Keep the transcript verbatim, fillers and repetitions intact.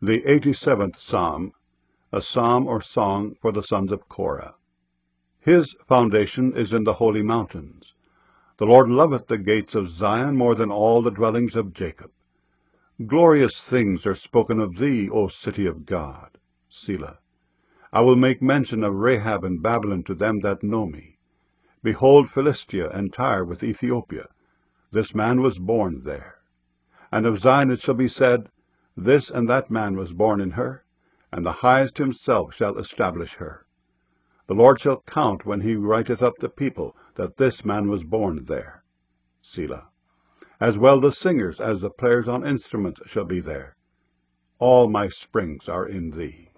The eighty-seventh Psalm, a psalm or song for the sons of Korah. His foundation is in the holy mountains. The Lord loveth the gates of Zion more than all the dwellings of Jacob. Glorious things are spoken of thee, O city of God. Selah. I will make mention of Rahab and Babylon to them that know me. Behold Philistia and Tyre with Ethiopia. This man was born there. And of Zion it shall be said, This and that man was born in her, and the highest himself shall establish her. The Lord shall count when he writeth up the people, that this man was born there. Selah. As well the singers as the players on instruments shall be there. All my springs are in thee.